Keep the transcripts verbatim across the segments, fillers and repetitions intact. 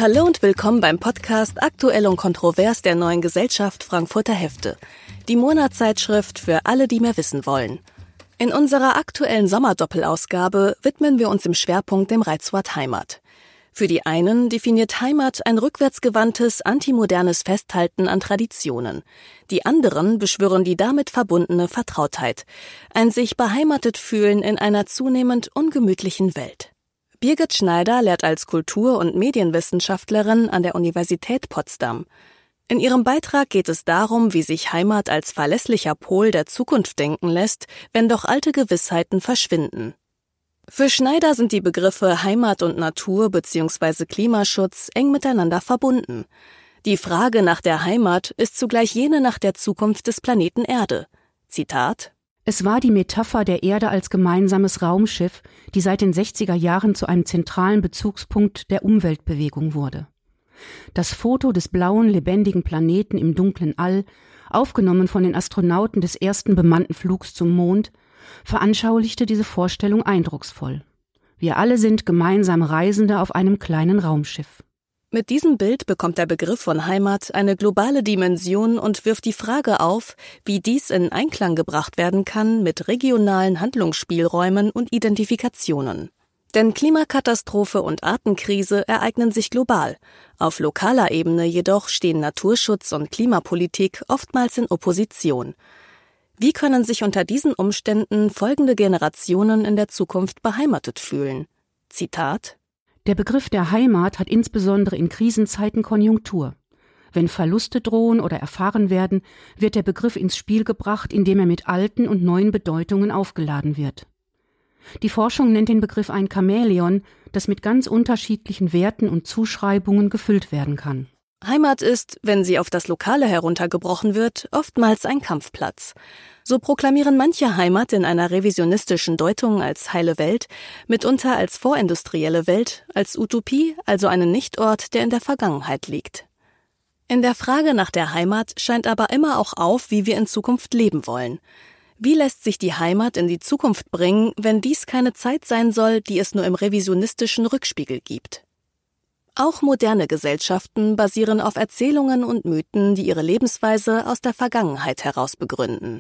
Hallo und willkommen beim Podcast Aktuell und Kontrovers der Neuen Gesellschaft Frankfurter Hefte. Die Monatszeitschrift für alle, die mehr wissen wollen. In unserer aktuellen Sommerdoppelausgabe widmen wir uns im Schwerpunkt dem Reizwort Heimat. Für die einen definiert Heimat ein rückwärtsgewandtes, antimodernes Festhalten an Traditionen. Die anderen beschwören die damit verbundene Vertrautheit, ein sich beheimatet fühlen in einer zunehmend ungemütlichen Welt. Birgit Schneider lehrt als Kultur- und Medienwissenschaftlerin an der Universität Potsdam. In ihrem Beitrag geht es darum, wie sich Heimat als verlässlicher Pol der Zukunft denken lässt, wenn doch alte Gewissheiten verschwinden. Für Schneider sind die Begriffe Heimat und Natur bzw. Klimaschutz eng miteinander verbunden. Die Frage nach der Heimat ist zugleich jene nach der Zukunft des Planeten Erde. Zitat: Es war die Metapher der Erde als gemeinsames Raumschiff, die seit den sechziger Jahren zu einem zentralen Bezugspunkt der Umweltbewegung wurde. Das Foto des blauen, lebendigen Planeten im dunklen All, aufgenommen von den Astronauten des ersten bemannten Flugs zum Mond, veranschaulichte diese Vorstellung eindrucksvoll. Wir alle sind gemeinsam Reisende auf einem kleinen Raumschiff. Mit diesem Bild bekommt der Begriff von Heimat eine globale Dimension und wirft die Frage auf, wie dies in Einklang gebracht werden kann mit regionalen Handlungsspielräumen und Identifikationen. Denn Klimakatastrophe und Artenkrise ereignen sich global. Auf lokaler Ebene jedoch stehen Naturschutz und Klimapolitik oftmals in Opposition. Wie können sich unter diesen Umständen folgende Generationen in der Zukunft beheimatet fühlen? Zitat: Der Begriff der Heimat hat insbesondere in Krisenzeiten Konjunktur. Wenn Verluste drohen oder erfahren werden, wird der Begriff ins Spiel gebracht, indem er mit alten und neuen Bedeutungen aufgeladen wird. Die Forschung nennt den Begriff ein Chamäleon, das mit ganz unterschiedlichen Werten und Zuschreibungen gefüllt werden kann. Heimat ist, wenn sie auf das Lokale heruntergebrochen wird, oftmals ein Kampfplatz. So proklamieren manche Heimat in einer revisionistischen Deutung als heile Welt, mitunter als vorindustrielle Welt, als Utopie, also einen Nichtort, der in der Vergangenheit liegt. In der Frage nach der Heimat scheint aber immer auch auf, wie wir in Zukunft leben wollen. Wie lässt sich die Heimat in die Zukunft bringen, wenn dies keine Zeit sein soll, die es nur im revisionistischen Rückspiegel gibt? Auch moderne Gesellschaften basieren auf Erzählungen und Mythen, die ihre Lebensweise aus der Vergangenheit heraus begründen.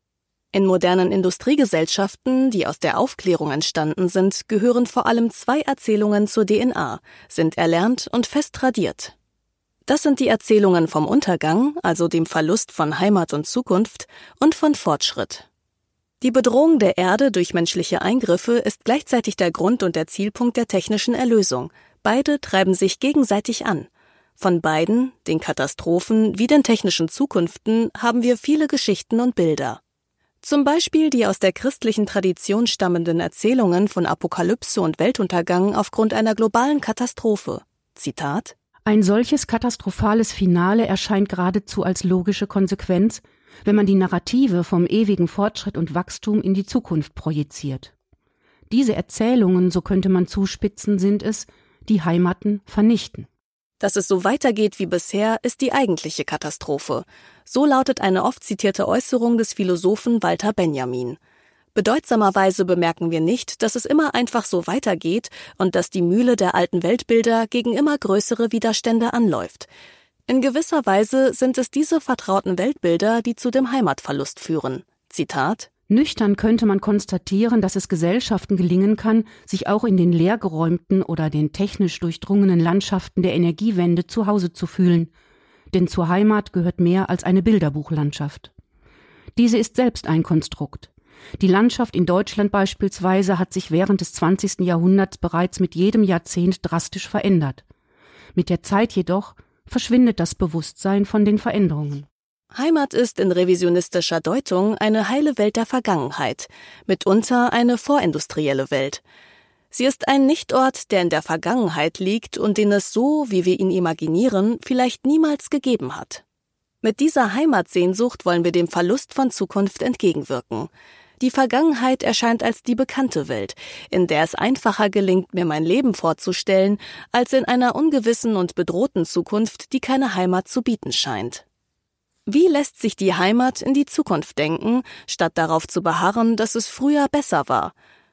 In modernen Industriegesellschaften, die aus der Aufklärung entstanden sind, gehören vor allem zwei Erzählungen zur D N A, sind erlernt und fest tradiert. Das sind die Erzählungen vom Untergang, also dem Verlust von Heimat und Zukunft, und von Fortschritt. Die Bedrohung der Erde durch menschliche Eingriffe ist gleichzeitig der Grund und der Zielpunkt der technischen Erlösung. Beide treiben sich gegenseitig an. Von beiden, den Katastrophen wie den technischen Zukünften, haben wir viele Geschichten und Bilder. Zum Beispiel die aus der christlichen Tradition stammenden Erzählungen von Apokalypse und Weltuntergang aufgrund einer globalen Katastrophe. Zitat: Ein solches katastrophales Finale erscheint geradezu als logische Konsequenz, wenn man die Narrative vom ewigen Fortschritt und Wachstum in die Zukunft projiziert. Diese Erzählungen, so könnte man zuspitzen, sind es, die Heimaten vernichten. Dass es so weitergeht wie bisher, ist die eigentliche Katastrophe. So lautet eine oft zitierte Äußerung des Philosophen Walter Benjamin. Bedeutsamerweise bemerken wir nicht, dass es immer einfach so weitergeht und dass die Mühle der alten Weltbilder gegen immer größere Widerstände anläuft. In gewisser Weise sind es diese vertrauten Weltbilder, die zu dem Heimatverlust führen. Zitat: Nüchtern könnte man konstatieren, dass es Gesellschaften gelingen kann, sich auch in den leergeräumten oder den technisch durchdrungenen Landschaften der Energiewende zu Hause zu fühlen. Denn zur Heimat gehört mehr als eine Bilderbuchlandschaft. Diese ist selbst ein Konstrukt. Die Landschaft in Deutschland beispielsweise hat sich während des zwanzigsten Jahrhunderts bereits mit jedem Jahrzehnt drastisch verändert. Mit der Zeit jedoch verschwindet das Bewusstsein von den Veränderungen. Heimat ist in revisionistischer Deutung eine heile Welt der Vergangenheit, mitunter eine vorindustrielle Welt. Sie ist ein Nichtort, der in der Vergangenheit liegt und den es so, wie wir ihn imaginieren, vielleicht niemals gegeben hat. Mit dieser Heimatsehnsucht wollen wir dem Verlust von Zukunft entgegenwirken. Die Vergangenheit erscheint als die bekannte Welt, in der es einfacher gelingt, mir mein Leben vorzustellen, als in einer ungewissen und bedrohten Zukunft, die keine Heimat zu bieten scheint. Wie lässt sich die Heimat in die Zukunft denken, statt darauf zu beharren, dass es früher besser war?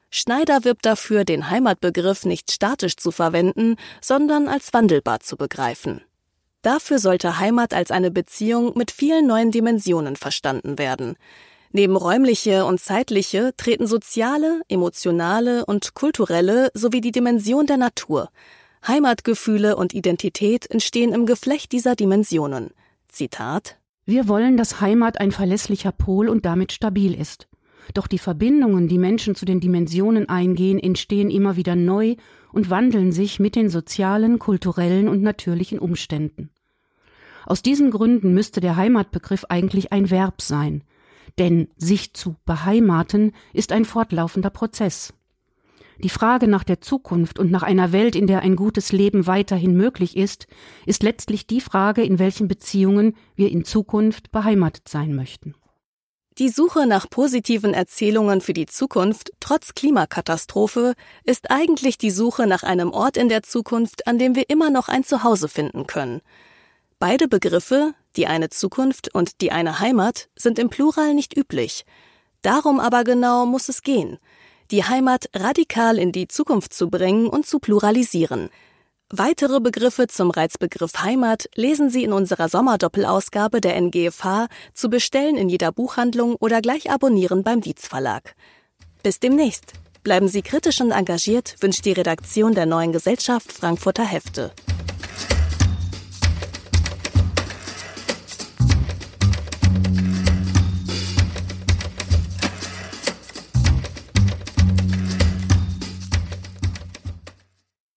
Schneider wirbt dafür, den Heimatbegriff nicht statisch zu verwenden, sondern als wandelbar zu begreifen. Dafür sollte Heimat als eine Beziehung mit vielen neuen Dimensionen verstanden werden. Neben räumliche und zeitliche treten soziale, emotionale und kulturelle sowie die Dimension der Natur. Heimatgefühle und Identität entstehen im Geflecht dieser Dimensionen. Zitat: Wir wollen, dass Heimat ein verlässlicher Pol und damit stabil ist. Doch die Verbindungen, die Menschen zu den Dimensionen eingehen, entstehen immer wieder neu und wandeln sich mit den sozialen, kulturellen und natürlichen Umständen. Aus diesen Gründen müsste der Heimatbegriff eigentlich ein Verb sein, denn sich zu beheimaten ist ein fortlaufender Prozess. Die Frage nach der Zukunft und nach einer Welt, in der ein gutes Leben weiterhin möglich ist, ist letztlich die Frage, in welchen Beziehungen wir in Zukunft beheimatet sein möchten. Die Suche nach positiven Erzählungen für die Zukunft trotz Klimakatastrophe ist eigentlich die Suche nach einem Ort in der Zukunft, an dem wir immer noch ein Zuhause finden können. Beide Begriffe, die eine Zukunft und die eine Heimat, sind im Plural nicht üblich. Darum aber genau muss es gehen, die Heimat radikal in die Zukunft zu bringen und zu pluralisieren. Weitere Begriffe zum Reizbegriff Heimat lesen Sie in unserer Sommerdoppelausgabe der N G F H, zu bestellen in jeder Buchhandlung oder gleich abonnieren beim Dietz Verlag. Bis demnächst. Bleiben Sie kritisch und engagiert, wünscht die Redaktion der Neuen Gesellschaft Frankfurter Hefte.